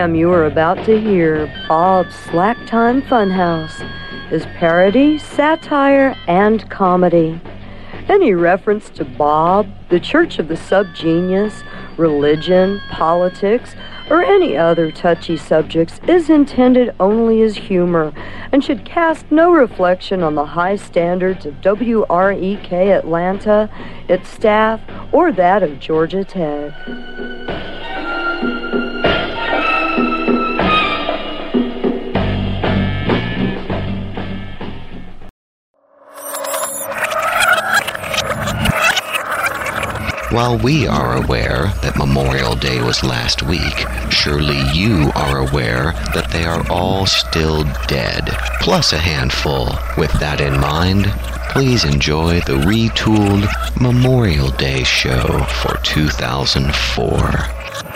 program you are about to hear, Bob's Slack Time Funhouse, is parody, satire, and comedy. Any reference to Bob, the Church of the Subgenius, religion, politics, or any other touchy subjects is intended only as humor and should cast no reflection on the high standards of WREK Atlanta, its staff, or that of Georgia Tech. While we are aware that Memorial Day was last week, surely you are aware that they are all still dead, plus a handful. With that in mind, please enjoy the retooled Memorial Day show for 2004.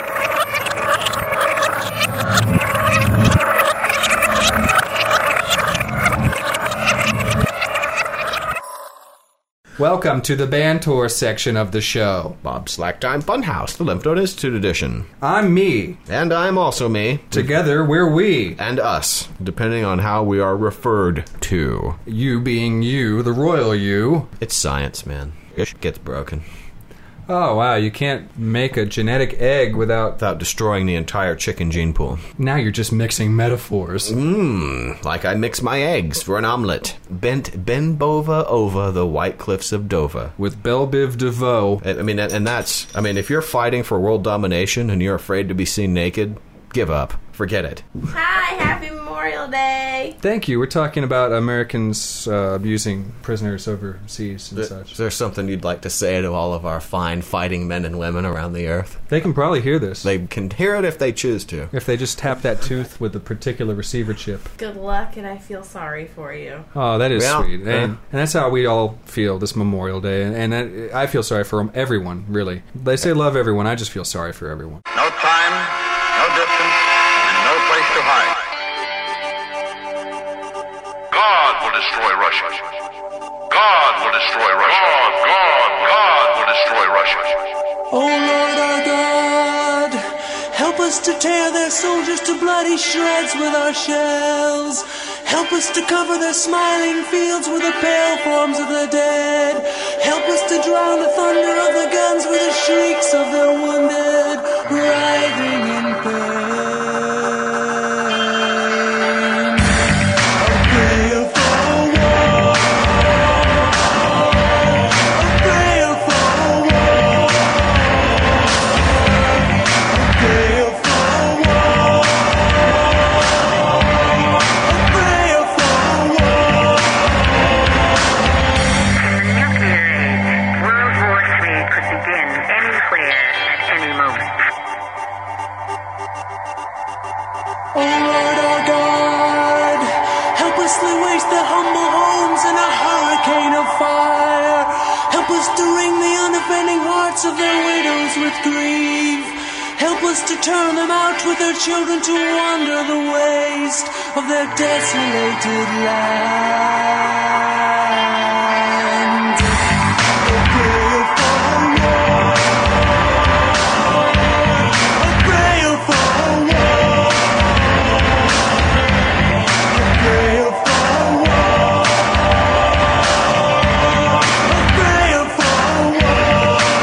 Welcome to the band tour section of the show. Bob's Slack Time Funhouse, the Lymph Node Institute edition. I'm me. And I'm also me. Together, we're we. And us, depending on how we are referred to. You being you, the royal you. It's science, man. It gets broken. Oh, wow, you can't make a genetic egg without destroying the entire chicken gene pool. Now you're just mixing metaphors. Like I mix my eggs for an omelet. Bent Ben Bova over the White Cliffs of Dover. With Belle Biv DeVoe. If you're fighting for world domination and you're afraid to be seen naked, give up. Forget it. Hi, happy Memorial Day. Thank you. We're talking about Americans abusing prisoners overseas and such. Is there something you'd like to say to all of our fine fighting men and women around the earth? They can probably hear this. They can hear it if they choose to. If they just tap that tooth with a particular receiver chip. Good luck, and I feel sorry for you. Oh, that is sweet. And that's how we all feel this Memorial Day. And I feel sorry for everyone, really. They say love everyone. I just feel sorry for everyone. No time, no distance, and no place to hide. God will destroy Russia. God will destroy Russia. God will destroy Russia. Oh Lord our God, help us to tear their soldiers to bloody shreds with our shells. Help us to cover their smiling fields with the pale forms of the dead. Help us to drown the thunder of the guns with the shrieks of their wounded, writhing in pain. Of their widows with grief. Help us to turn them out with their children to wander the waste of their desolated land. A prayer for war. A prayer for war. A prayer for war. A prayer for war.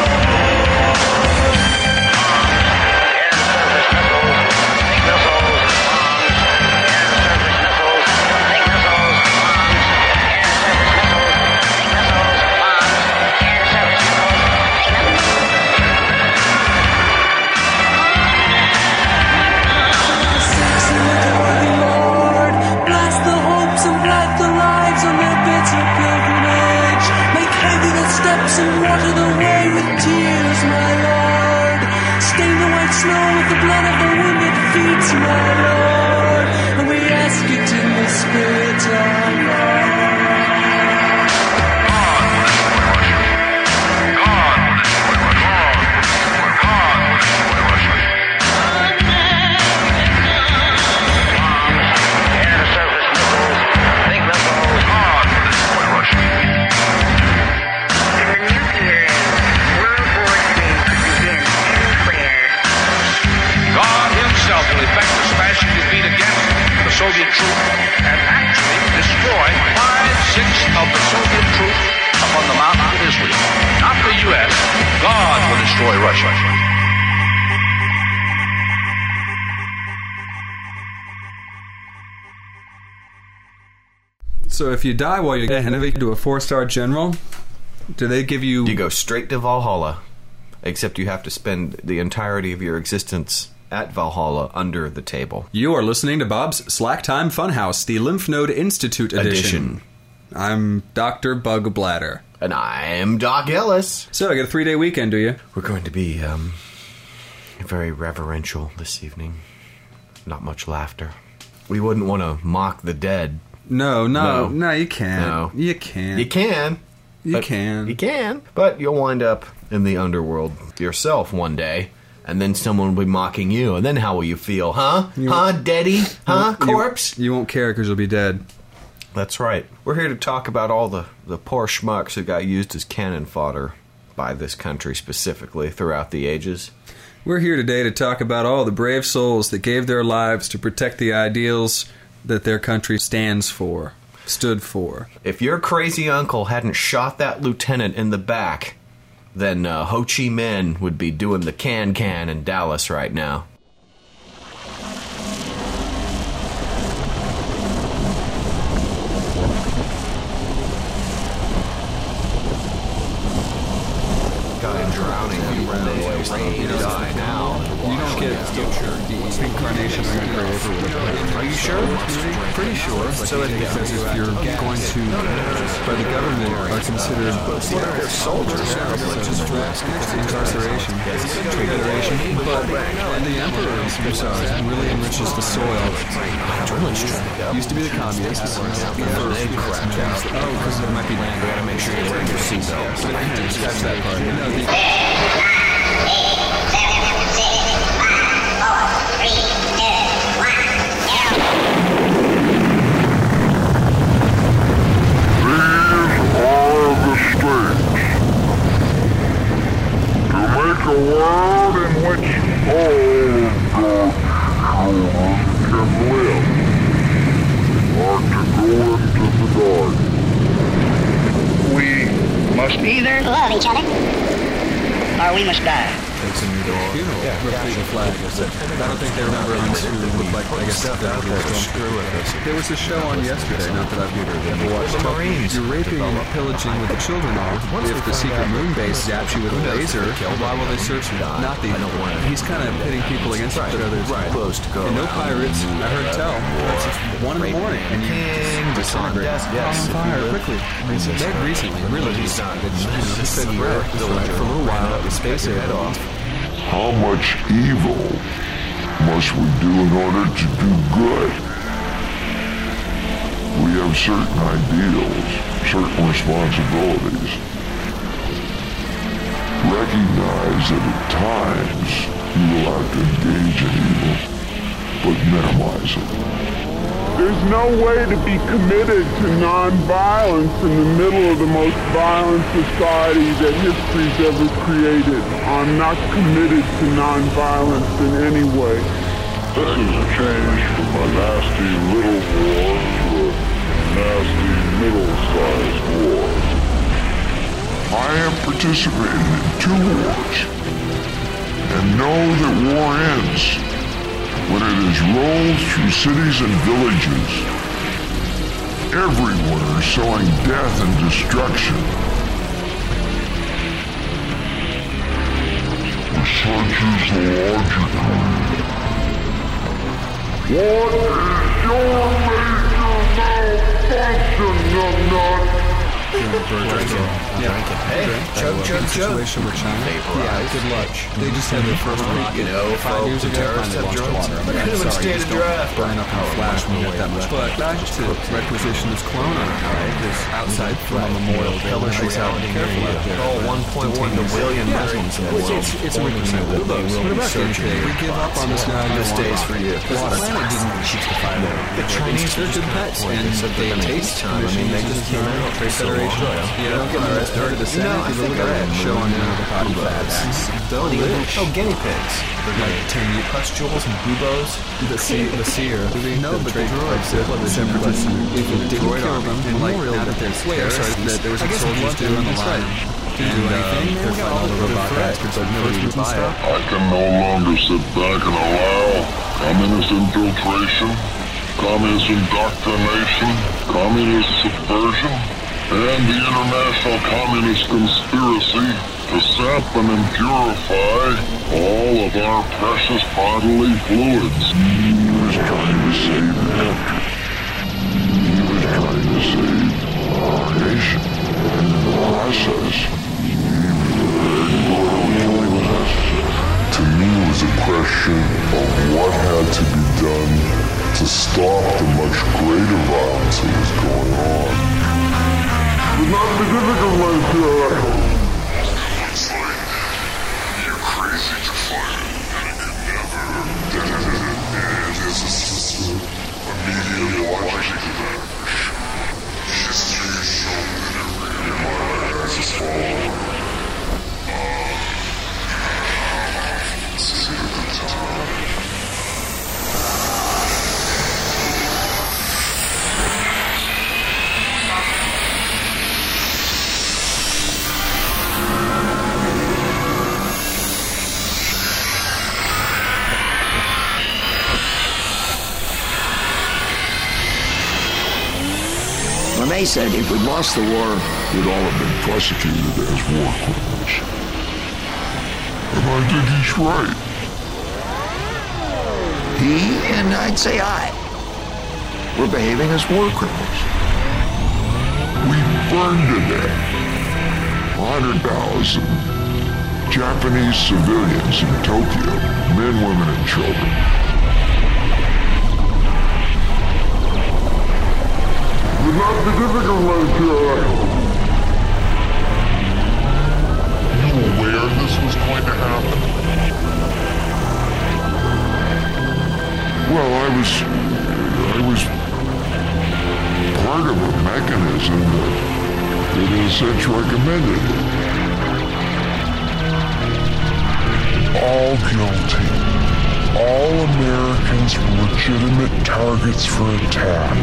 And water the way with tears, my Lord. Stain the white snow with the blood of the wounded feet, my Lord. And we ask it in the Spirit of God. God himself will effect Soviet troops and actually destroy 5/6 of the Soviet troops upon the mountains of Israel. Not the U.S. God will destroy Russia. So if you die while you're handed to a 4-star general, do they give you... You go straight to Valhalla, except you have to spend the entirety of your existence at Valhalla under the table. You are listening to Bob's Slacktime Funhouse, the Lymph Node Institute edition. I'm Dr. Bug Bladder. And I'm Doc Ellis. So, I get a 3-day weekend, do you? We're going to be very reverential this evening. Not much laughter. We wouldn't want to mock the dead. No, you can't. No. You can't. You can. You can. You can. But you'll wind up in the underworld yourself one day, and then someone will be mocking you, and then how will you feel? Huh? Deady? Huh? Corpse? You won't care because you'll be dead. That's right. We're here to talk about all the poor schmucks who got used as cannon fodder by this country specifically throughout the ages. We're here today to talk about all the brave souls that gave their lives to protect the ideals that their country stood for. If your crazy uncle hadn't shot that lieutenant in the back, then Ho Chi Minh would be doing the can-can in Dallas right now. Got him drowning. You die now. You don't get the incarnation of your grave. Are you sure? Pretty sure. So because if you're going to, by the government, are considered soldiers, incarceration, tribulation, and the emperor really enriches the soil. Used to be the communists. Because there might be land. You gotta make sure you're wearing your seatbelt. Scratch that part. A world in which all God's children can live, or to go into the dark. We must either love each other, or we must die. Repeat the flag. I don't think they remember us who looked like, I guess, there was a show on yesterday, not that I've ever watched. You're raping and pillaging with the children are. If the secret moon base zaps you with a laser, why will they search you? Not the... He's kind of pitting people against each other. And no pirates, I heard tell. It's 1 in the morning, and you disintegrate. On fire quickly. Meg recently, really recently, he said for a little while, the space head off. How much evil must we do in order to do good? We have certain ideals, certain responsibilities. Recognize that at times you will have to engage in evil, but minimize it. There's no way to be committed to nonviolence in the middle of the most violent society that history's ever created. I'm not committed to nonviolence in any way. This is a change from a nasty little war to a nasty middle-sized war. I have participated in 2 wars and know that war ends when it is rolled through cities and villages, everywhere sowing death and destruction. Such is the logic. What is your major malfunction, Hey, chug. Situation with China. Yeah, good luck. They just had their first rocket. 5 years ago, finally launched water. But I'm sorry, just don't burn up in a flash when you get that much. But back to requisition this clone on it, right? This outside from a memorial day. Careful out there. Oh, 1.1 billion Muslims in the world. It's a weakness. What about the UK? We give up on this guy. This day's for you. The planet didn't keep the fire. The Chinese are good pets, and they taste. I mean, they just came out. demonstration. Yeah, don't get me started. The Senate, I think look at that show on the body bags. They'll live. Oh, guinea pigs. Like 10 pustules and buboes. The seer. No, but the droids did. The separatists. If it didn't kill them, and like now that they're swear, that there was some soldiers too on the line. Didn't do anything. They're fighting all the robot bastards, but nobody would buy it. I can no longer sit back and allow communist infiltration, communist indoctrination, communist subversion, and the international communist conspiracy to sap and impurify all of our precious bodily fluids. He was trying to save that. He was trying to save our nation. And in the process, to me, it was a question of what had to be done to stop the much greater violence that was going on. It's not the difficult one, sir. It's like you're crazy to fight it, and you could never and there's just a media logic to that. History has shown that it realizes its fall. When they said if we'd lost the war, we'd all have been prosecuted as war criminals. And I think he's right. he and I'd say I were behaving as war criminals. We burned to death 100,000 Japanese civilians in Tokyo, men, women, and children. Would not be difficult, Monsieur. You aware this was going to happen? Well, I was part of a mechanism that in a sense recommended it. All guilty. All Americans were legitimate targets for attack.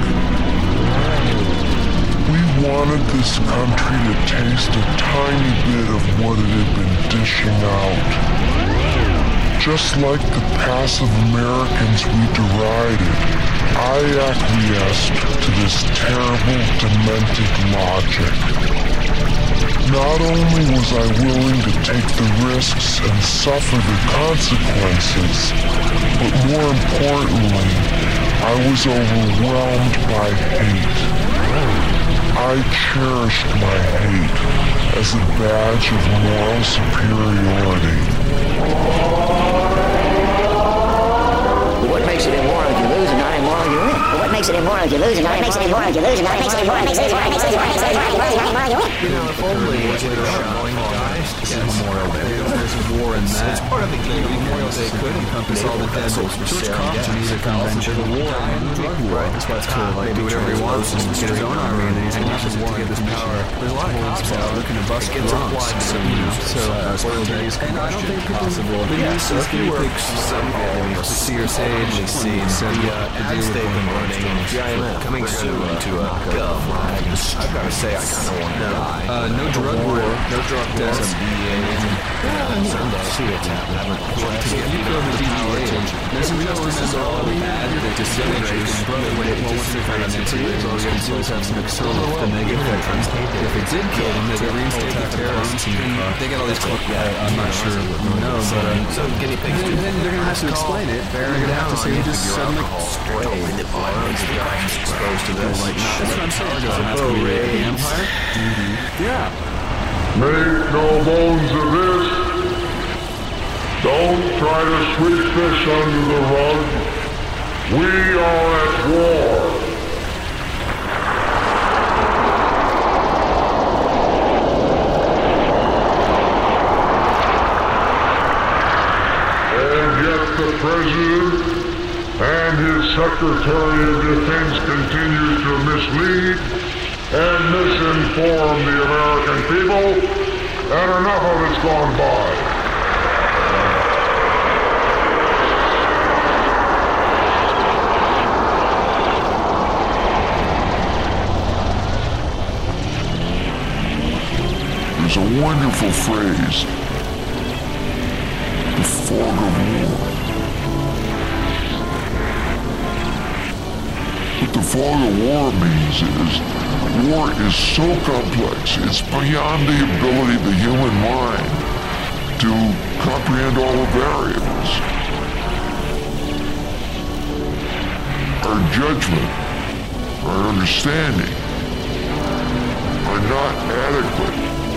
We wanted this country to taste a tiny bit of what it had been dishing out. Just like the passive Americans we derided, I acquiesced to this terrible, demented logic. Not only was I willing to take the risks and suffer the consequences, but more importantly, I was overwhelmed by hate. I cherished my hate as a badge of moral superiority. What makes it immoral if you lose and not immoral if you win? What makes it immoral if you lose and not immoral if you lose? What makes it immoral if you lose and not immoral if you win? You know, if only later on guys to Memorial Day. There's a war in that. It's part of the game. Memorial Day could encompass all the dead souls for George Compton needs a convention. The war and the drug war. That's why it's cool. Like, do whatever he wants and get his own army, and he's going to get this power. There's a lot of cops out looking to bust Bronx. So, Memorial Day is possible. But yeah, so if you were to see your sage, and see the ad statement running GIMF coming soon to a gov. I've got to say, I kind of want to die. No drug war, no drug deaths. See what's happening. You go to the DEA. There's some justices are all bad. They're disintegrated. Once they find out it's illegal, you always have some external the negative veterans. If it did kill them, they reinstate the terrorists. They got all these cloak. I'm not sure. No, but so guinea pigs. Then they're gonna have to explain it. They're gonna have to say you just suddenly exposed to this. That's what I'm saying. Doesn't have to be raided the Empire. Yeah. Make no bones of this. Don't try to sweep this under the rug. We are at war. And yet the President and his Secretary of Defense continue to mislead and misinform the American people, and enough of it's gone by. There's a wonderful phrase, the fog of war. What the fog of war means is, war is so complex, it's beyond the ability of the human mind to comprehend all the variables. Our judgment, our understanding are not adequate.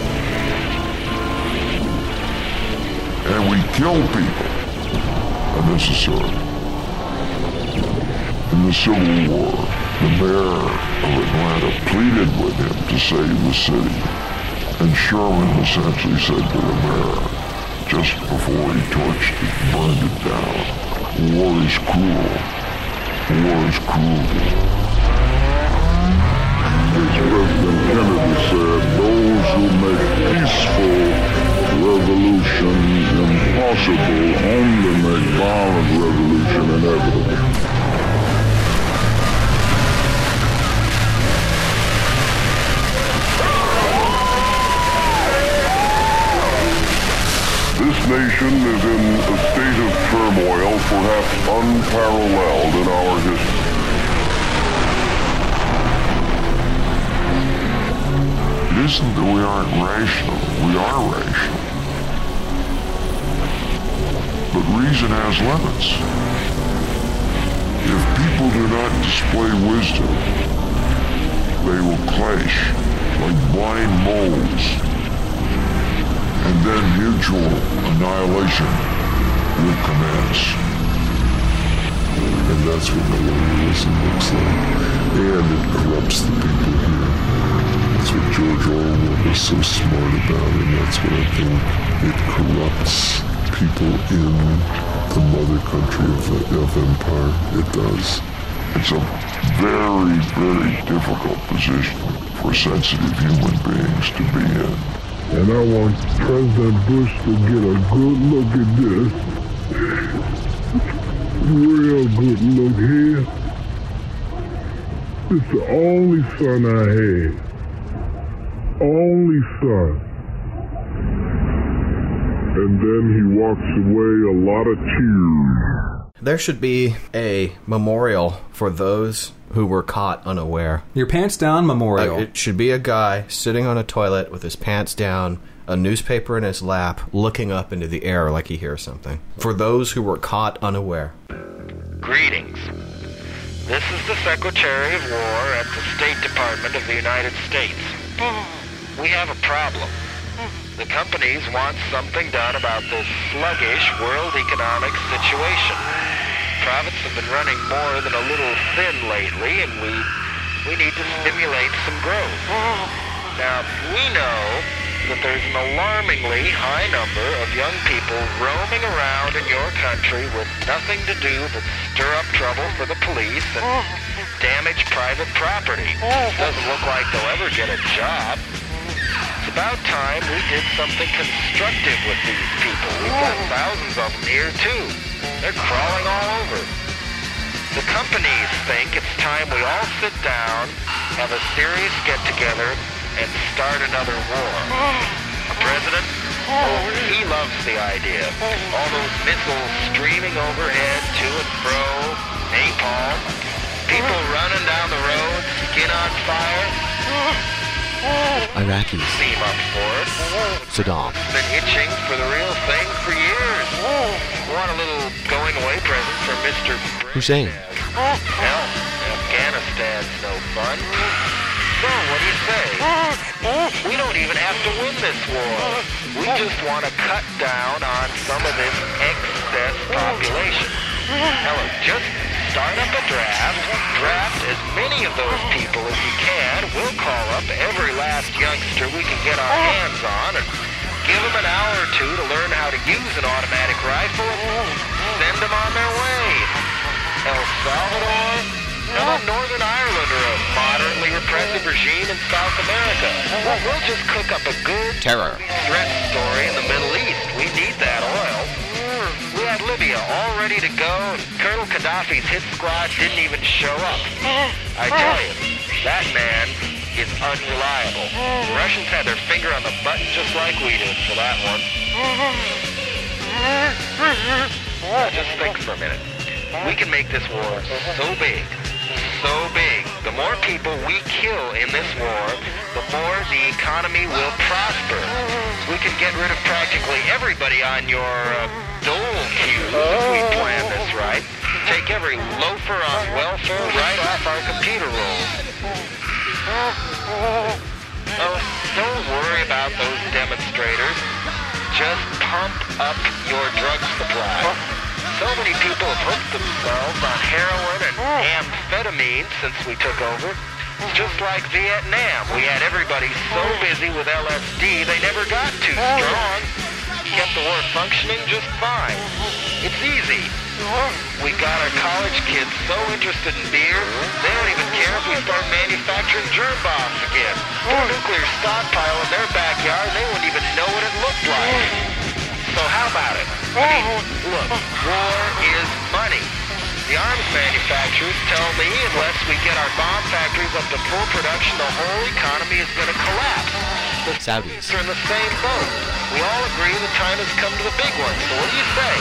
And we kill people unnecessarily. In the Civil War, the mayor of Atlanta pleaded with him to save the city. And Sherman essentially said to the mayor, just before he torched it, burned it down, war is cruel. War is cruelty. As President Kennedy said, those who make peaceful revolutions impossible only make violent revolution inevitable. This nation is in a state of turmoil perhaps unparalleled in our history. It isn't that we aren't rational. We are rational. But reason has limits. If people do not display wisdom, they will clash like blind moles, and then mutual annihilation will commence. And that's what millennialism looks like. And it corrupts the people here. That's what George Orwell was so smart about, and that's what I think it corrupts people in the mother country of empire. It does. It's a very, very difficult position for sensitive human beings to be in. And I want President Bush to get a good look at this. Real good look here. It's the only son I had. Only son. And then he walks away, a lot of tears. There should be a memorial for those who were caught unaware. Your pants down memorial. It should be a guy sitting on a toilet with his pants down, a newspaper in his lap, looking up into the air like he hears something. For those who were caught unaware. Greetings. This is the Secretary of War at the State Department of the United States. We have a problem. The companies want something done about this sluggish world economic situation. Profits have been running more than a little thin lately, and we need to stimulate some growth. Now, we know that there's an alarmingly high number of young people roaming around in your country with nothing to do but stir up trouble for the police and damage private property. Doesn't look like they'll ever get a job. It's about time we did something constructive with these people. We've got thousands of them here, too. They're crawling all over. The companies think it's time we all sit down, have a serious get-together, and start another war. The president, he loves the idea. All those missiles streaming overhead, to and fro, napalm, people running down the road, skin on fire. Iraqis. Seem up for it. Saddam. Been itching for the real thing for years. Want a little going-away present for Mr. Hussein. Hell, Afghanistan's no fun. So, what do you say? We don't even have to win this war. We just want to cut down on some of this excess population. Hell, just start up a draft as many of those people as you can. We'll call up every last youngster we can get our hands on and give them an hour or two to learn how to use an automatic rifle and send them on their way. El Salvador, none of Northern Ireland or a moderately repressive regime in South America. We'll just cook up a good Terror. threat story in the Middle East. We need that oil. We had Libya all ready to go, and Colonel Gaddafi's hit squad didn't even show up. I tell you, that man is unreliable. The Russians had their finger on the button just like we did for that one. Just think for a minute. We can make this war so big, the more people we kill in this war, the more the economy will prosper. We can get rid of practically everybody on your dole queues if we plan this right. Take every loafer on welfare right off our computer rolls. Oh, don't worry about those demonstrators. Just pump up your drug supply. So many people have hooked themselves on heroin and amphetamine since we took over. Just like Vietnam, we had everybody so busy with LSD they never got too strong. Kept the war functioning just fine. It's easy. We got our college kids so interested in beer, they don't even care if we start manufacturing germ bombs again. Put a nuclear stockpile in their backyard, they wouldn't even know what it looked like. So how about it? I mean, look, war is money. The arms manufacturers tell me unless we get our bomb factories up to full production, the whole economy is going to collapse. The Saudis are in the same boat. We all agree the time has come to the big one. So what do you say?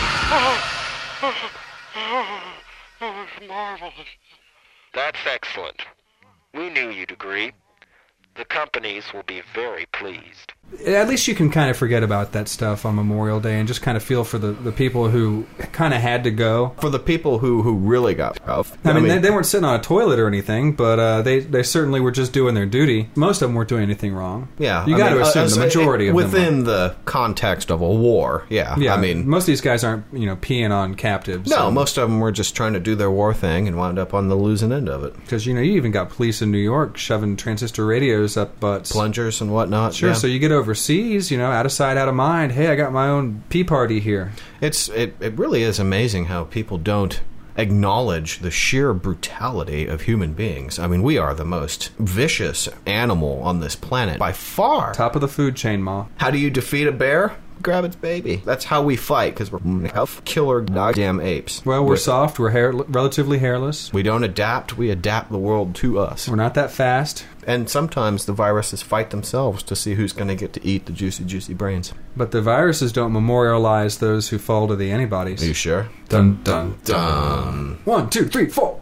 It's marvelous. That's excellent. We knew you'd agree. The companies will be very pleased. At least you can kind of forget about that stuff on Memorial Day and just kind of feel for the people who kind of had to go. For the people who really got tough. I mean, they weren't sitting on a toilet or anything, but they certainly were just doing their duty. Most of them weren't doing anything wrong. Yeah. You got to assume the majority of them within the context of a war, yeah. I mean, most of these guys aren't, peeing on captives. No, most of them were just trying to do their war thing and wound up on the losing end of it. Because, you even got police in New York shoving transistor radios up butts. Plungers and whatnot. Sure, yeah. So you get overseas, out of sight, out of mind. Hey, I got my own pea party here. It really is amazing how people don't acknowledge the sheer brutality of human beings. I mean, we are the most vicious animal on this planet by far. Top of the food chain, Ma. How do you defeat a bear? Grab its baby. That's how we fight, because we're killer goddamn apes. Well, we're soft. We're relatively hairless. We don't adapt. We adapt the world to us. We're not that fast. And sometimes the viruses fight themselves to see who's going to get to eat the juicy, juicy brains. But the viruses don't memorialize those who fall to the antibodies. Are you sure? Dun, dun, dun. 1, 2, 3, 4.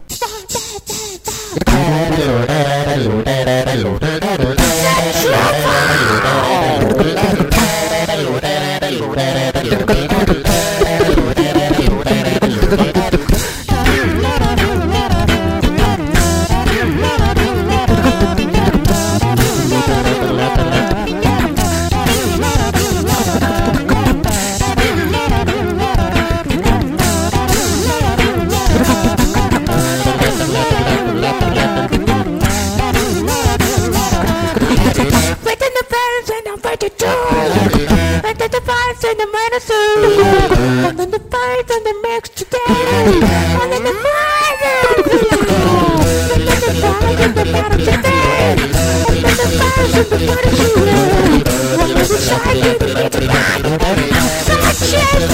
And the minus and then the fights and the mix today, and then the fires and then the fires and the battle today, and then the fires and the body shooting, and then the side and the get tonight. So much chance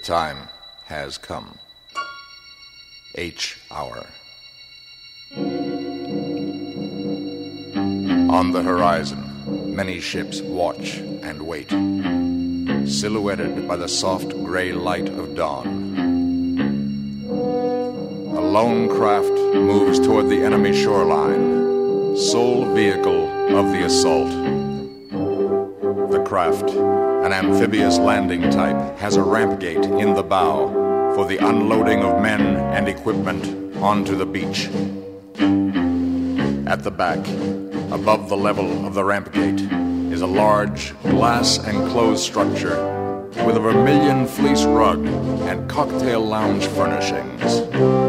time has come. H hour. On the horizon, many ships watch and wait, silhouetted by the soft gray light of dawn. A lone craft moves toward the enemy shoreline, sole vehicle of the assault. The craft, an amphibious landing type, has a ramp gate in the bow for the unloading of men and equipment onto the beach. At the back, above the level of the ramp gate, is a large glass-enclosed structure with a vermilion fleece rug and cocktail lounge furnishings.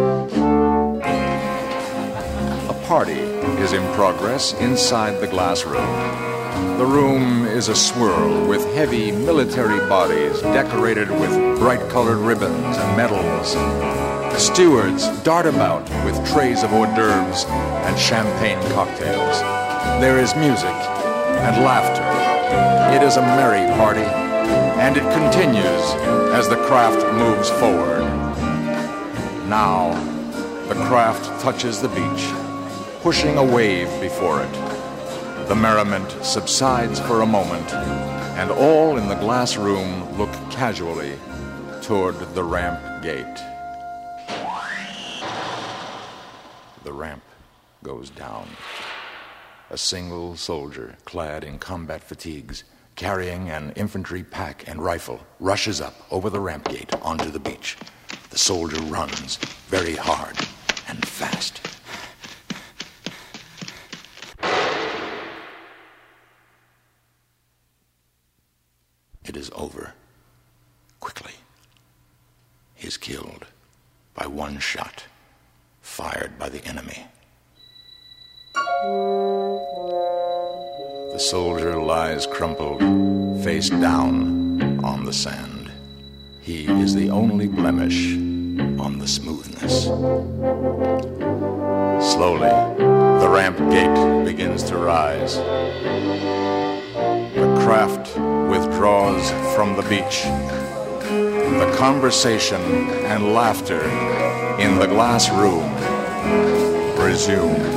A party is in progress inside the glass room. The room is a swirl with heavy military bodies decorated with bright-colored ribbons and medals. Stewards dart about with trays of hors d'oeuvres and champagne cocktails. There is music and laughter. It is a merry party, and it continues as the craft moves forward. Now, the craft touches the beach, pushing a wave before it. The merriment subsides for a moment, and all in the glass room look casually toward the ramp gate. The ramp goes down. A single soldier, clad in combat fatigues, carrying an infantry pack and rifle, rushes up over the ramp gate onto the beach. The soldier runs very hard and fast. It is over. Quickly. He is killed by one shot, fired by the enemy. The soldier lies crumpled, face down on the sand. He is the only blemish on the smoothness. Slowly, the ramp gate begins to rise. The craft withdraws from the beach. The conversation and laughter in the glass room resumes.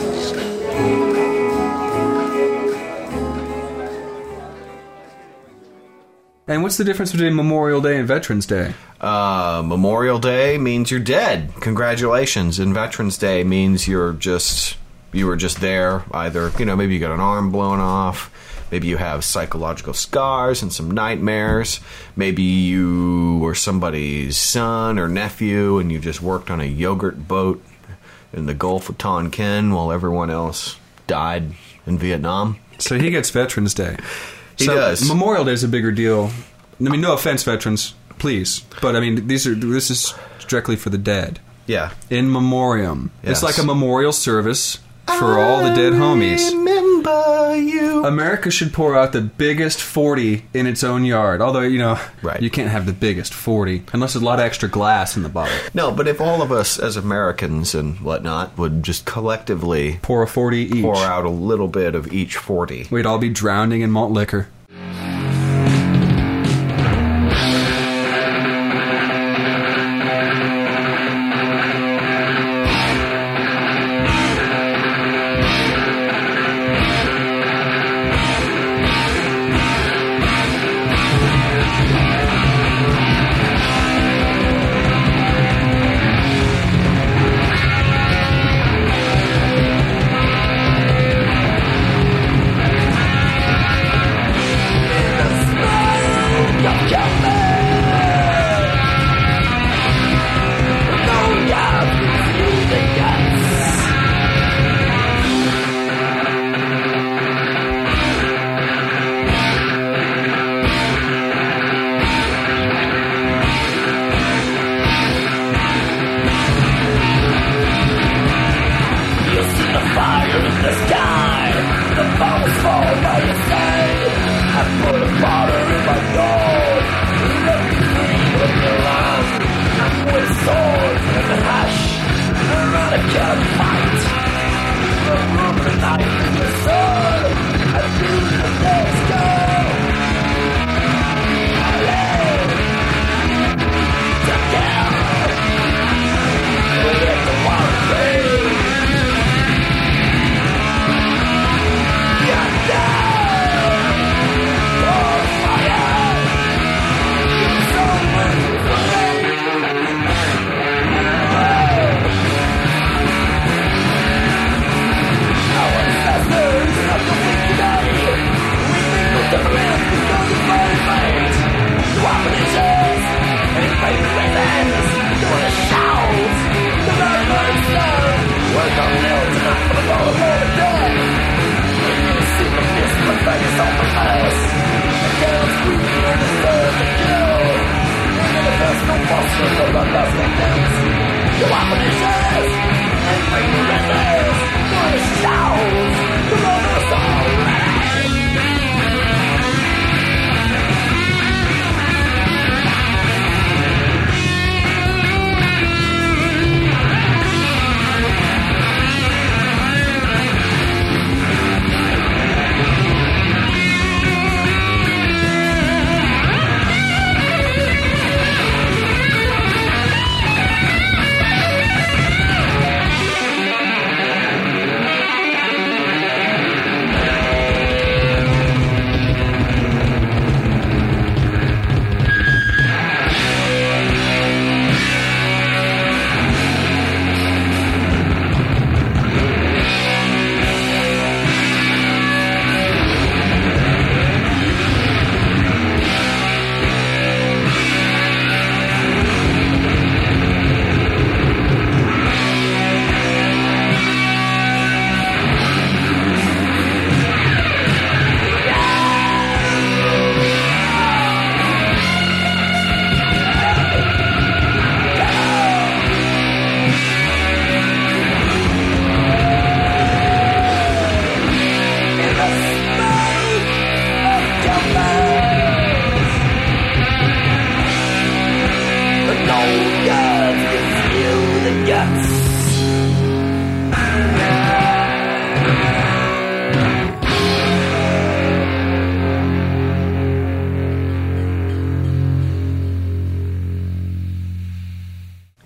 And what's the difference between Memorial Day and Veterans Day? Memorial Day means you're dead. Congratulations. And Veterans Day means you were just there. Either, maybe you got an arm blown off. Maybe you have psychological scars and some nightmares. Maybe you were somebody's son or nephew and you just worked on a yogurt boat in the Gulf of Tonkin while everyone else died in Vietnam. So he gets Veterans Day. He does. Memorial Day is a bigger deal. I mean, no offense, veterans, please. But, I mean, this is directly for the dead. Yeah. In memoriam. Yes. It's like a memorial service for all the dead homies. Remember you. America should pour out the biggest 40 in its own yard. Although, right. You can't have the biggest 40 unless there's a lot of extra glass in the bottle. No, but if all of us as Americans and whatnot would just collectively pour a 40 each, pour out a little bit of each 40, we'd all be drowning in malt liquor.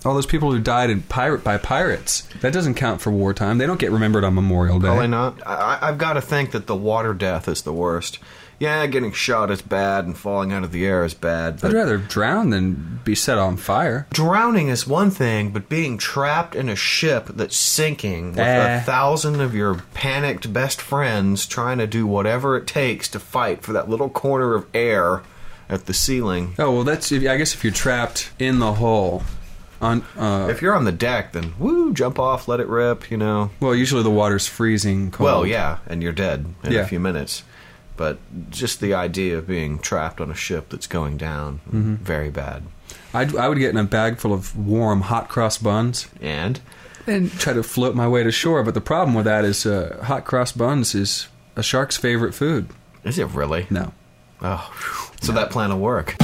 all those people who died by pirates. That doesn't count for wartime. They don't get remembered on Memorial Day. Probably not. I've got to think that the water death is the worst. Yeah, getting shot is bad and falling out of the air is bad. But I'd rather drown than be set on fire. Drowning is one thing, but being trapped in a ship that's sinking with 1,000 of your panicked best friends trying to do whatever it takes to fight for that little corner of air at the ceiling. Oh, well, I guess if you're trapped in the hull. If you're on the deck, then jump off, let it rip, you know. Well, usually the water's freezing cold. Well, yeah, and you're dead in a few minutes. But just the idea of being trapped on a ship that's going down, very bad. I would get in a bag full of warm, hot cross buns. And try to float my way to shore. But the problem with that is hot cross buns is a shark's favorite food. Is it really? No. Oh, so that plan will work.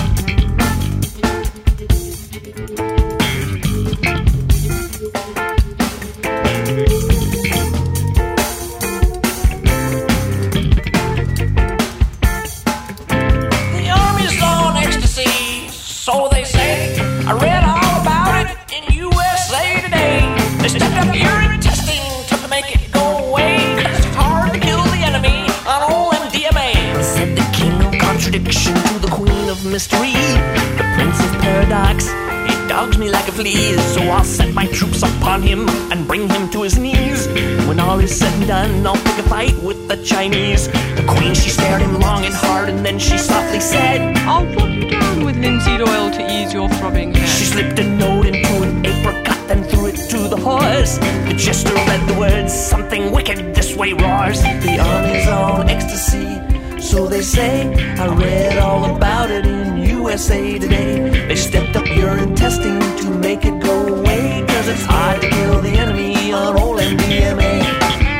So they say, I read all about it in USA Today. They stepped up urine testing to make it go away, 'cause it's hard to kill the enemy on old MDMA. Said the king of contradiction to the queen of mystery, the prince of paradox. He dogs me like a flea, so I'll set my troops upon him and bring him to his knees. When all is said and done, I'll pick a fight with the Chinese. The queen, she stared him long and hard, and then she softly said, I'll put you down with linseed oil to ease your throbbing head. She slipped a note into an apricot, then threw it to the horse. The jester read the words, something wicked this way roars. The army's on ecstasy, so they say. I read all about it in USA Today. They stepped up urine testing to make it go away, 'cause it's hard to kill the enemy on old MDMA.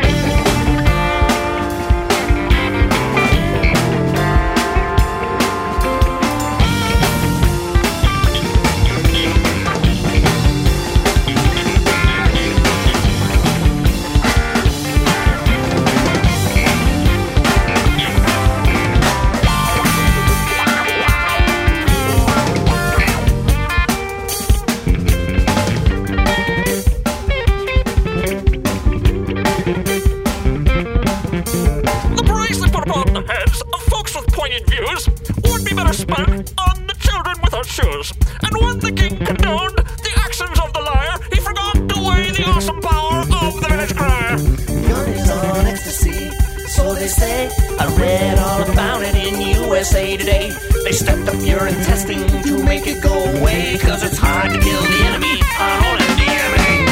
Views would be better spent on the children without shoes. And when the king condoned the actions of the liar, he forgot to weigh the awesome power of the village crier. Gun is on ecstasy, so they say. I read all about it in USA Today. They stepped up urine testing to make it go away, 'cause it's hard to kill the enemy on old MDMA.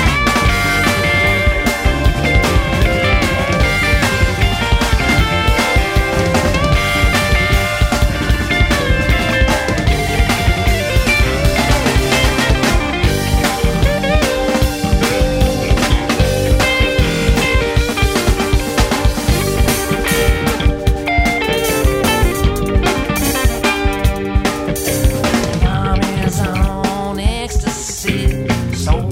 So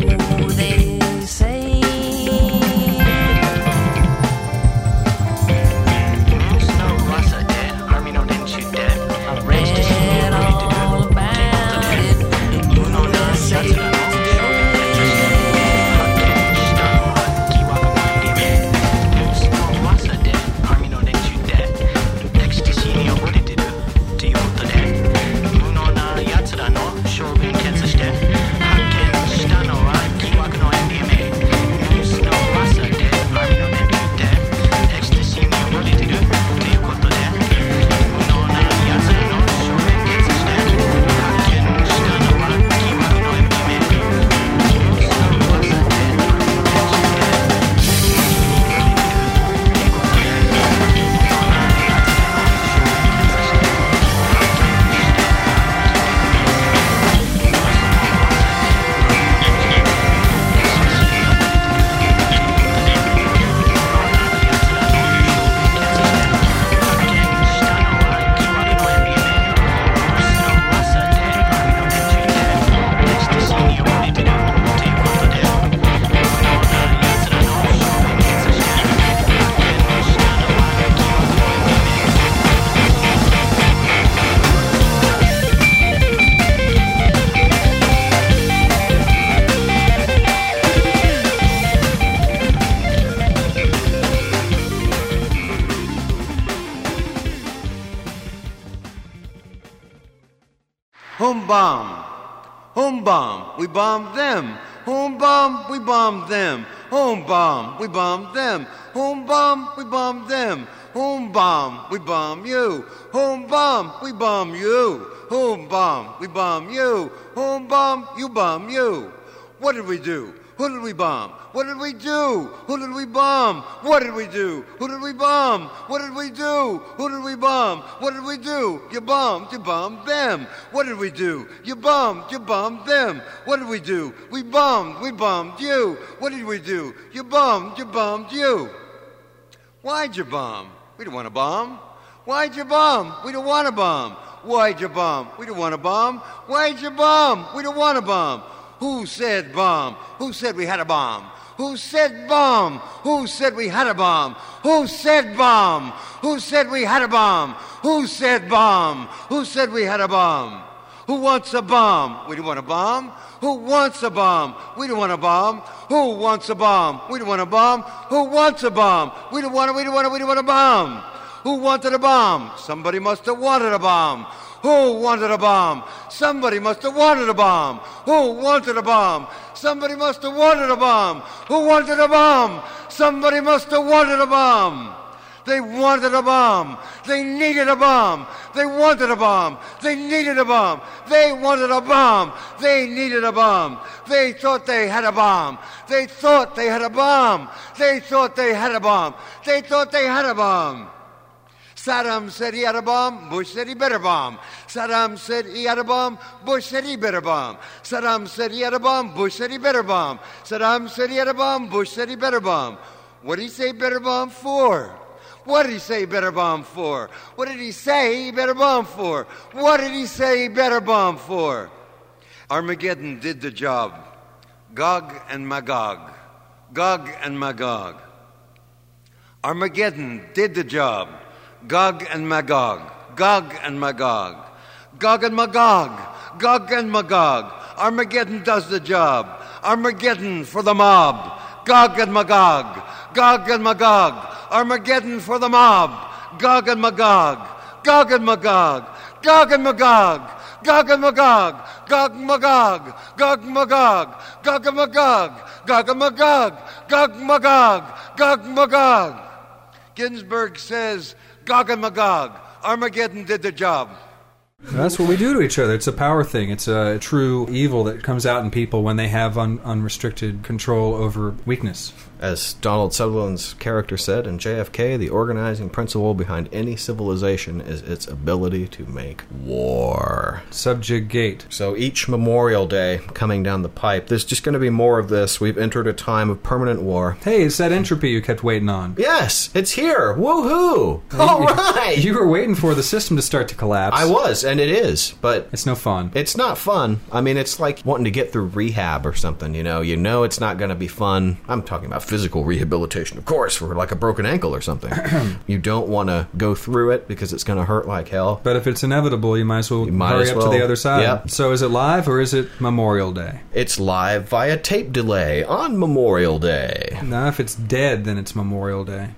Home bomb. Home bomb. We bombed them. Home bomb. We bombed them. Home bomb. We bombed them. Home bomb. We bombed them. Home bomb. We bomb you. Home bomb. We bomb you. Home bomb. We bomb you. Home bomb. You bomb you. What did we do? Who did we bomb? What did we do? Who did we bomb? What did we do? Who did we bomb? What did we do? Who did we bomb? What did we do? You bombed them. What did we do? You bombed them. What did we do? We bombed you. What did we do? You bombed you. Why'd you bomb? We don't want to bomb. Why'd you bomb? We don't want to bomb. Why'd you bomb? We don't want to bomb. Why'd you bomb? We don't want to bomb. Who said bomb? Who said we had a bomb? Who said bomb? Who said we had a bomb? Who said bomb? Who said we had a bomb? Who said bomb? Who said we had a bomb? Who wants a bomb? We don't want a bomb. Who wants a bomb? We don't want a bomb. Who wants a bomb? We don't want a bomb. Who wants a bomb? We don't want a bomb. Who wanted a bomb? Somebody must have wanted a bomb. Who wanted a bomb? Somebody must have wanted a bomb. Who wanted a bomb? Somebody must have wanted a bomb. Who wanted a bomb? Somebody must have wanted a bomb. They wanted a bomb. They needed a bomb. They wanted a bomb. They needed a bomb. They wanted a bomb. They needed a bomb. They thought they had a bomb. They thought they had a bomb. They thought they had a bomb. They thought they had a bomb. Saddam said he had a bomb, Bush said he better bomb. Saddam said he had a bomb, Bush said he better bomb. Saddam said he had a bomb, Bush said he better bomb. Saddam said he had a bomb, Bush said he better bomb. What did he say better bomb for? What did he say better bomb for? What did he say he better bomb for? What did he say he better bomb for? Armageddon did the job. Gog and Magog. Gog and Magog. Armageddon did the job. Gog and Magog, Gog and Magog, Gog and Magog, Gog and Magog. Armageddon does the job. Armageddon for the mob. Gog and Magog, Gog and Magog. Armageddon for the mob. Gog and Magog, Gog and Magog, Gog and Magog, Gog and Magog, Gog Magog, Gog Magog, Gog and Magog, Gog and Magog, Gog Magog, Gog Magog. Ginsburg says, Gog and Magog, Armageddon did the job. That's what we do to each other. It's a power thing. It's a true evil that comes out in people when they have unrestricted control over weakness. As Donald Sutherland's character said in JFK, the organizing principle behind any civilization is its ability to make war. Subjugate. So each Memorial Day coming down the pipe, there's just going to be more of this. We've entered a time of permanent war. Hey, it's that entropy you kept waiting on. Yes, it's here. Woohoo! All right! You were waiting for the system to start to collapse. I was, and it is, but it's no fun. It's not fun. I mean, it's like wanting to get through rehab or something, you know? You know it's not going to be fun. I'm talking about physical rehabilitation, of course, for like a broken ankle or something. You don't want to go through it because it's going to hurt like hell. But if it's inevitable, you might as well hurry up to the other side. Yep. So is it live or is it Memorial Day? It's live via tape delay on Memorial Day. Now, if it's dead, then it's Memorial Day.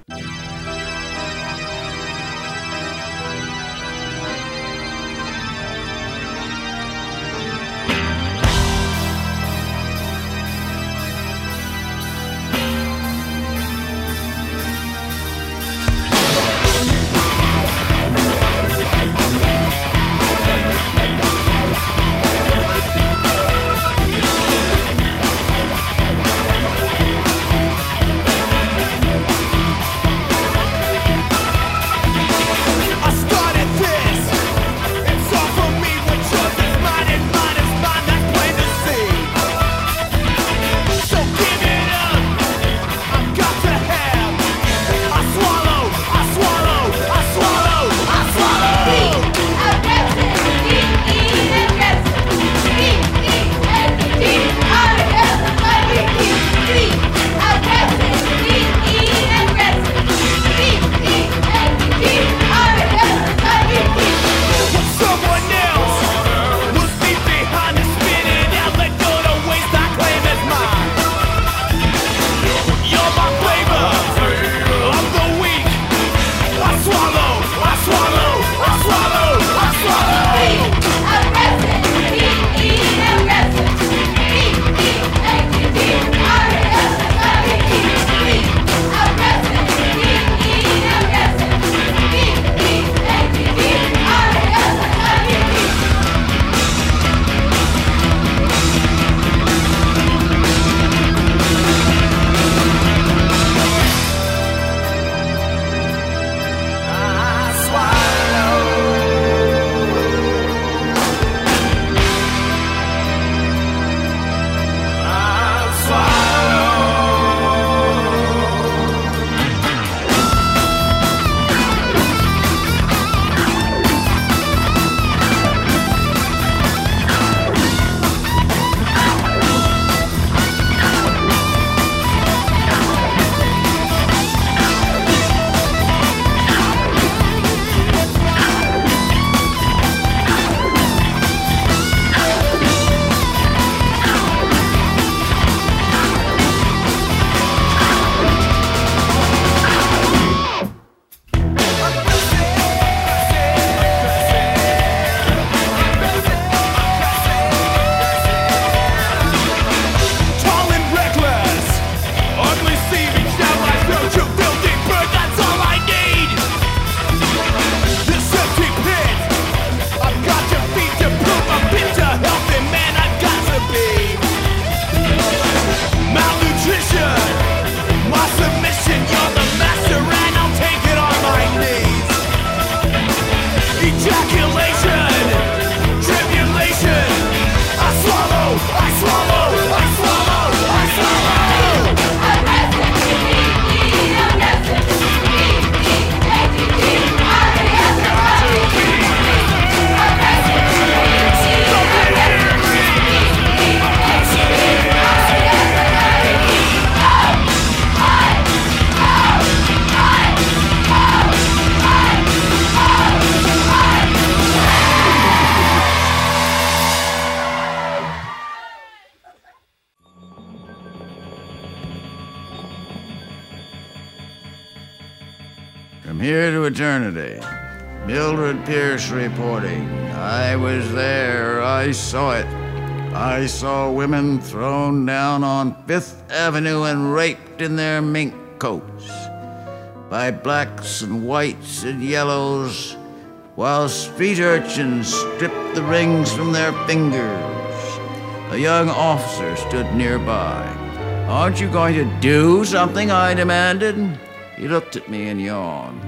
From here to eternity. Mildred Pierce reporting. I was there. I saw it. I saw women thrown down on 5th Avenue and raped in their mink coats by blacks and whites and yellows, while street urchins stripped the rings from their fingers. A young officer stood nearby. Aren't you going to do something? I demanded. He looked at me and yawned.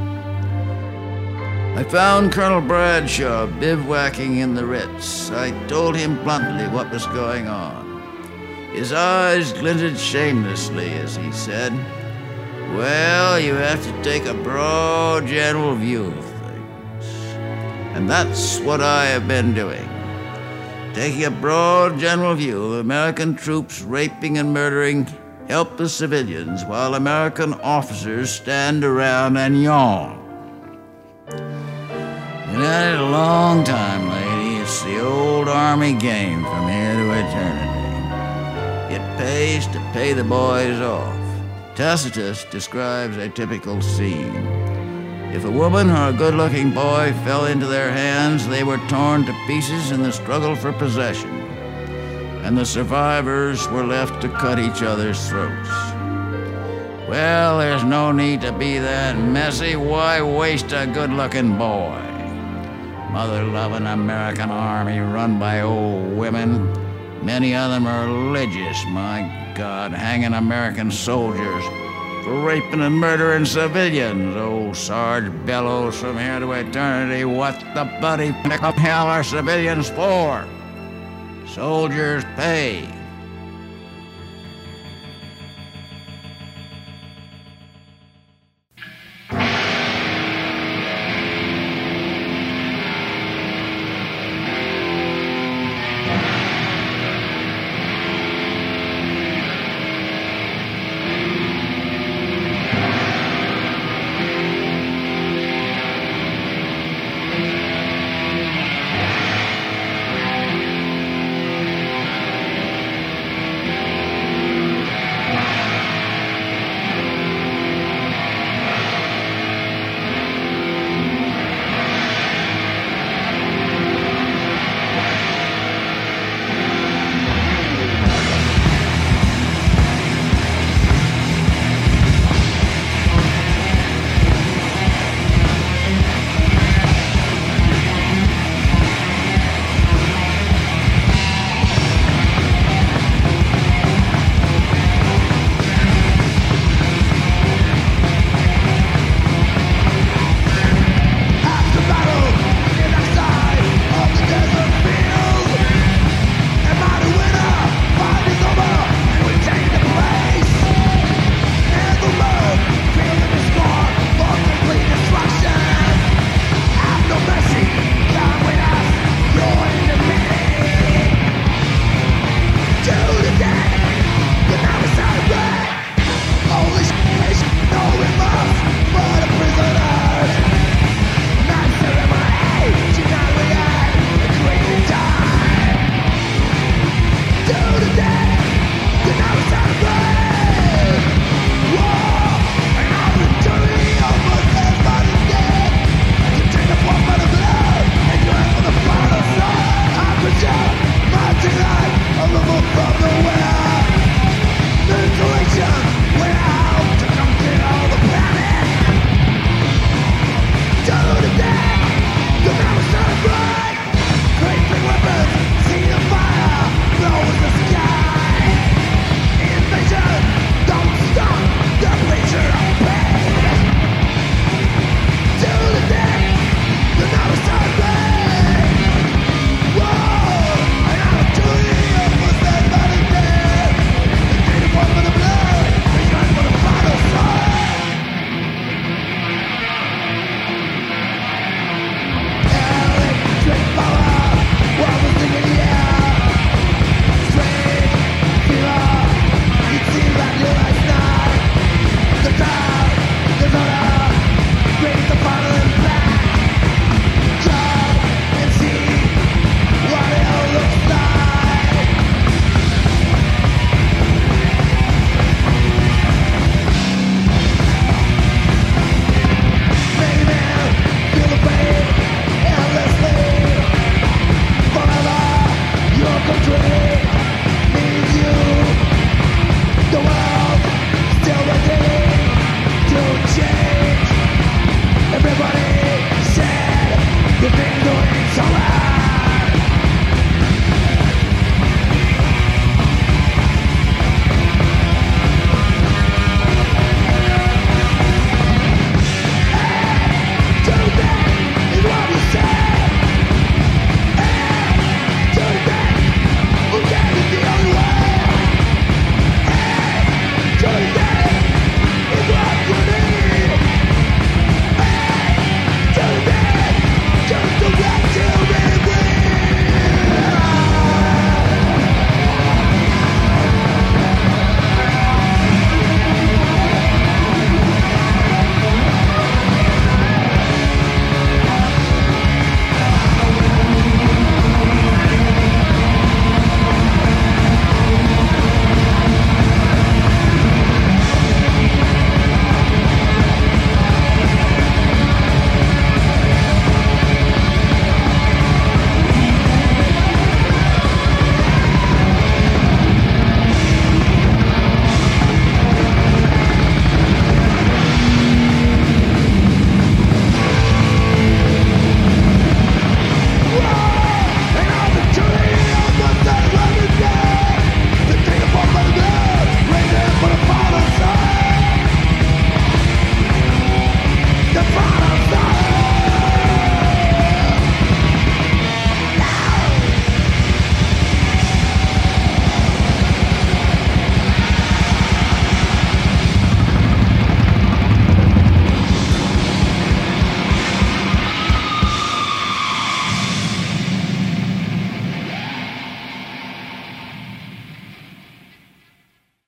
I found Colonel Bradshaw bivouacking in the Ritz. I told him bluntly what was going on. His eyes glinted shamelessly as he said, "Well, you have to take a broad, general view of things." And that's what I have been doing. Taking a broad, general view of American troops raping and murdering helpless civilians while American officers stand around and yawn. Been at it a long time, lady. It's the old Army game from here to eternity. It pays to pay the boys off. Tacitus describes a typical scene. If a woman or a good-looking boy fell into their hands, they were torn to pieces in the struggle for possession, and the survivors were left to cut each other's throats. Well, there's no need to be that messy. Why waste a good-looking boy? Mother-loving American army run by old women. Many of them are religious, my God, hanging American soldiers for raping and murdering civilians. Old Sarge Bellows from here to eternity. What the bloody hell are civilians for? Soldiers pay.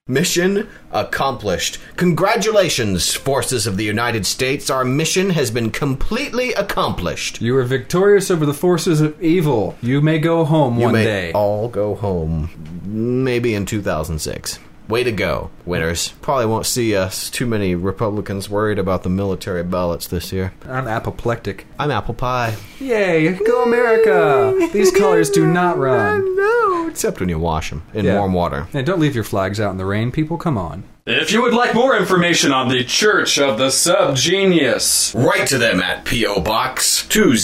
Mission accomplished. Congratulations, forces of the United States. Our mission has been completely accomplished. You are victorious over the forces of evil. You may go home one day. You may all go home. Maybe in 2006. Way to go, winners. Probably won't see us too many Republicans worried about the military ballots this year. I'm apoplectic. I'm apple pie. Yay, go America! These colors do not run. No, except when you wash them in warm water. And don't leave your flags out in the rain, people. Come on. If you would like more information on the Church of the Subgenius, write to them at P.O. Box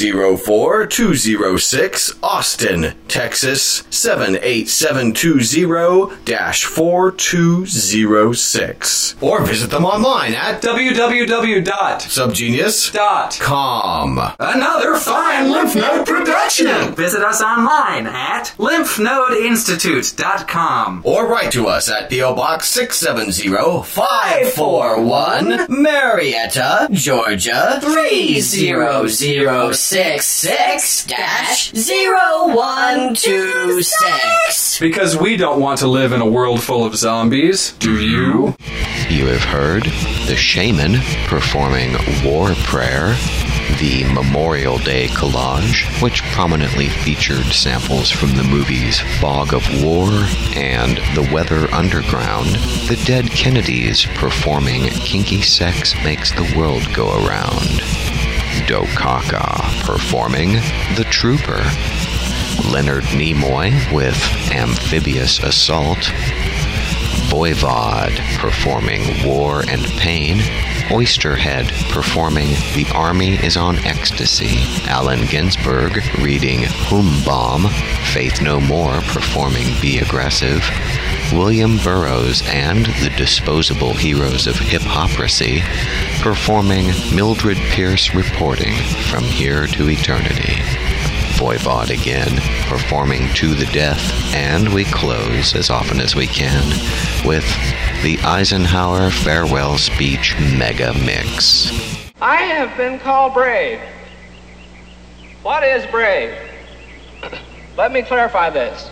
204-206, Austin, Texas 78720-4206. Or visit them online at www.subgenius.com. Another fine Lymph Node production! Visit us online at lymphnodeInstitute.com. Or write to us at P.O. Box 670-541, Marietta, Georgia 30066-0126. Because we don't want to live in a world full of zombies, do you? You have heard the shaman performing war prayer, the Memorial Day collage, which prominently featured samples from the movies Fog of War and The Weather Underground, the Dead Kennedys performing Kinky Sex Makes the World Go Around, Dokaka performing The Trooper, Leonard Nimoy with Amphibious Assault, Voivod performing War and Pain, Oysterhead performing The Army is on Ecstasy, Allen Ginsberg reading Baum, Faith No More performing Be Aggressive, William Burroughs and the Disposable Heroes of Hip-Hoperacy performing Mildred Pierce reporting From Here to Eternity, Voivod again performing To the Death, and we close as often as we can with the Eisenhower Farewell Speech Mega Mix. I have been called brave. What is brave? Let me clarify this.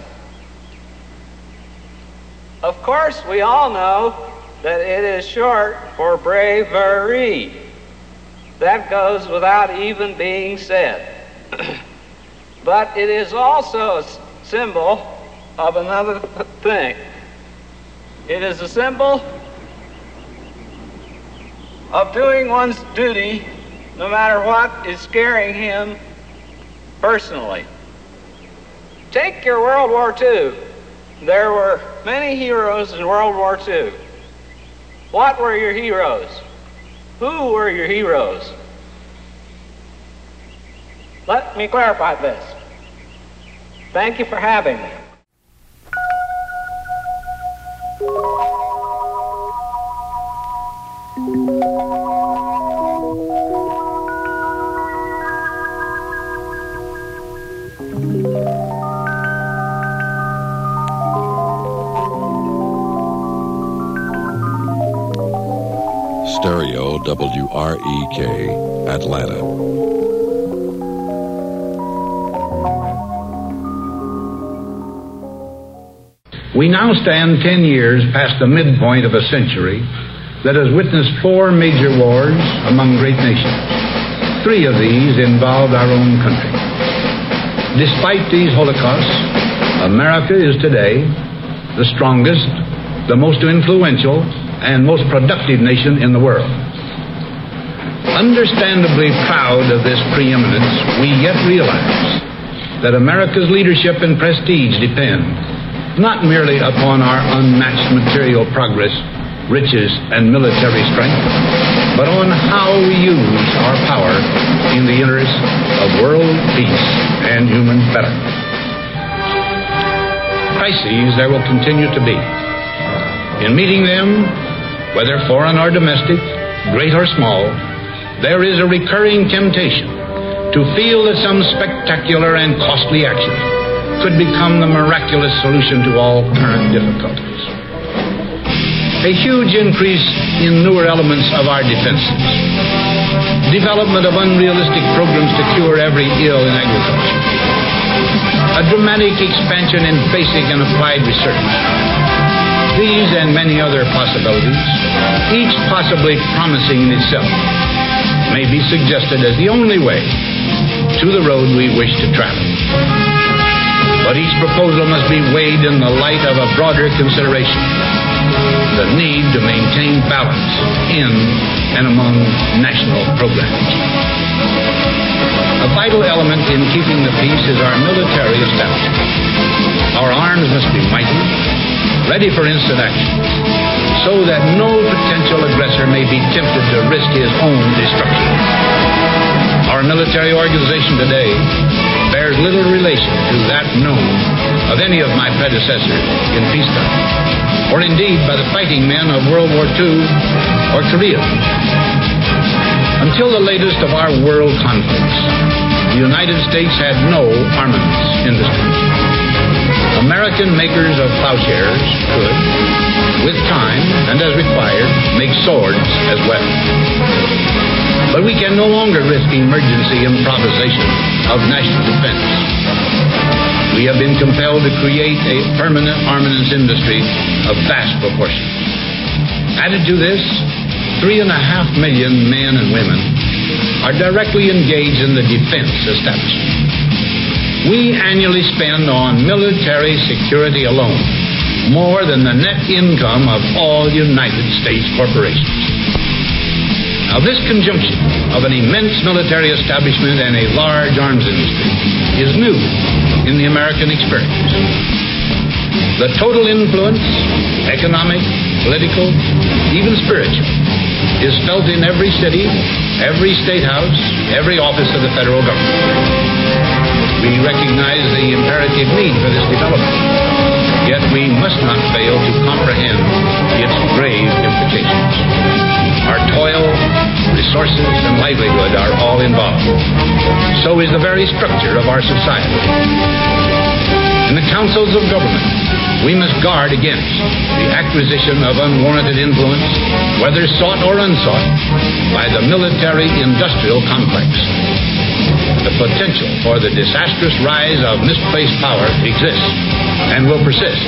Of course, we all know that it is short for bravery. That goes without even being said. But it is also a symbol of another thing. It is a symbol of doing one's duty no matter what is scaring him personally. Take your World War II. There were many heroes in World War II. What were your heroes? Who were your heroes? Let me clarify this. Thank you for having me. Stereo WREK, Atlanta. We now stand 10 years past the midpoint of a century that has witnessed 4 major wars among great nations. 3 of these involved our own country. Despite these holocausts, America is today the strongest, the most influential, and most productive nation in the world. Understandably proud of this preeminence, we yet realize that America's leadership and prestige depend not merely upon our unmatched material progress, riches, and military strength, but on how we use our power in the interest of world peace and human betterment. Crises there will continue to be. In meeting them, whether foreign or domestic, great or small, there is a recurring temptation to feel that some spectacular and costly action could become the miraculous solution to all current difficulties. A huge increase in newer elements of our defenses, development of unrealistic programs to cure every ill in agriculture, a dramatic expansion in basic and applied research, These and many other possibilities, each possibly promising in itself, may be suggested as the only way to the road we wish to travel. But each proposal must be weighed in the light of a broader consideration: the need to maintain balance in and among national programs. A vital element in keeping the peace is our military establishment. Our arms must be mighty, ready for instant action, so that no potential aggressor may be tempted to risk his own destruction. Our military organization today bears little relation to that known of any of my predecessors in peacetime, or indeed by the fighting men of World War II or Korea. Until the latest of our world conflicts, the United States had no armaments industry. American makers of plowshares could, with time and as required, make swords as well. But we can no longer risk emergency improvisation of national defense. We have been compelled to create a permanent armaments industry of vast proportions. Added to this, 3.5 million men and women are directly engaged in the defense establishment. We annually spend on military security alone more than the net income of all United States corporations. Now, this conjunction of an immense military establishment and a large arms industry is new in the American experience. The total influence, economic, political, even spiritual, is felt in every city, every state house, every office of the federal government. We recognize the imperative need for this development, yet we must not fail to comprehend its grave implications. Our toil, resources, and livelihood are all involved. So is the very structure of our society. In the councils of government, we must guard against the acquisition of unwarranted influence, whether sought or unsought, by the military-industrial complex. The potential for the disastrous rise of misplaced power exists and will persist.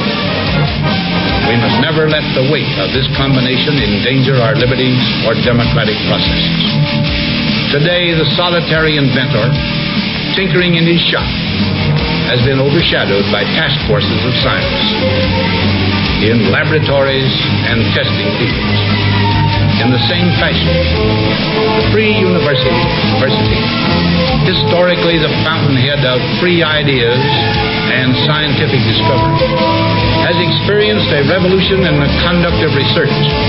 We must never let the weight of this combination endanger our liberties or democratic processes. Today, the solitary inventor, tinkering in his shop, has been overshadowed by task forces of science in laboratories and testing fields. In the same fashion, the Free University, historically the fountainhead of free ideas and scientific discovery, has experienced a revolution in the conduct of research.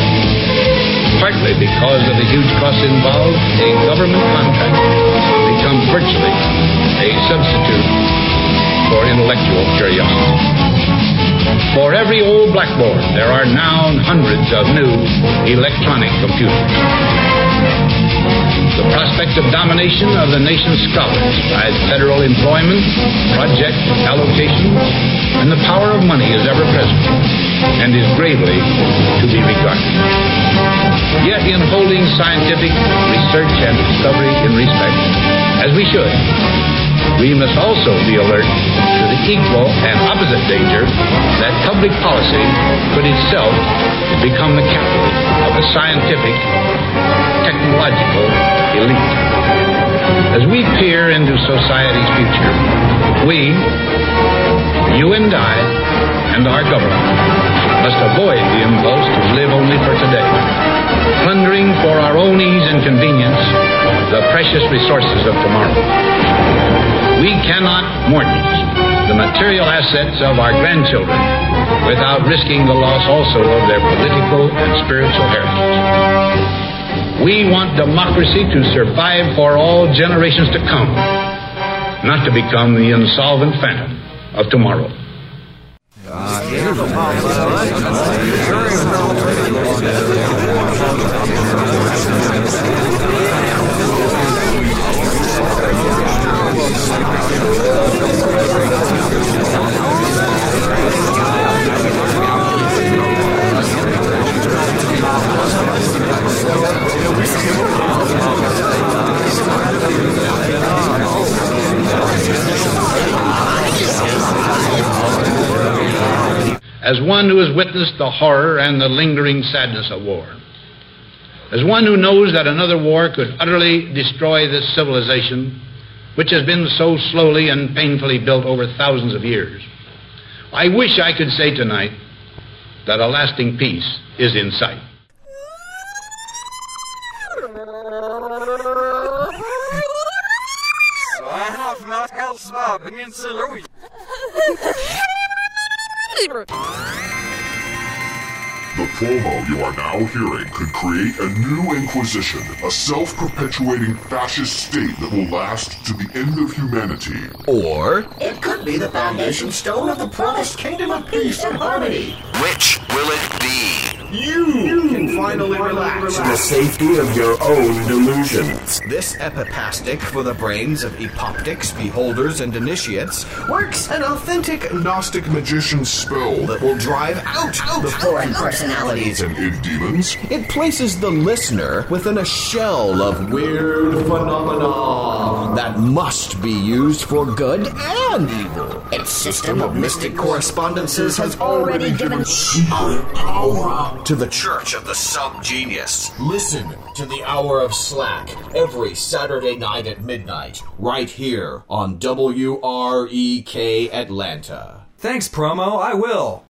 Partly because of the huge costs involved, a government contract becomes virtually a substitute for intellectual curiosity. For every old blackboard, there are now hundreds of new electronic computers. The prospect of domination of the nation's scholars by federal employment, project allocations, and the power of money is ever present and is gravely to be regarded. Yet in holding scientific research and discovery in respect, as we should, we must also be alert to the equal and opposite danger that public policy could itself become the capital of a scientific, technological elite. As we peer into society's future, we, you and I, and our government must avoid the impulse to live only for today, plundering for our own ease and convenience the precious resources of tomorrow. We cannot mortgage the material assets of our grandchildren without risking the loss also of their political and spiritual heritage. We want democracy to survive for all generations to come, not to become the insolvent phantom of tomorrow. as one who has witnessed the horror and the lingering sadness of war, as one who knows that another war could utterly destroy this civilization, which has been so slowly and painfully built over thousands of years, I wish I could say tonight that a lasting peace is in sight. The promo you are now hearing could create a new Inquisition, a self-perpetuating fascist state that will last to the end of humanity. Or it could be the foundation stone of the promised kingdom of peace and harmony. Which will it be? You can finally relax in the safety of your own delusions. This epipastic for the brains of epoptics, beholders, and initiates works an authentic Gnostic magician spell that will drive out the foreign personalities and id demons. It places the listener within a shell of weird phenomena that must be used for good and evil. Its system of mystic correspondences has already given secret power to the Church of the Subgenius. Listen to the Hour of Slack every Saturday night at midnight, right here on WREK Atlanta. Thanks, promo. I will.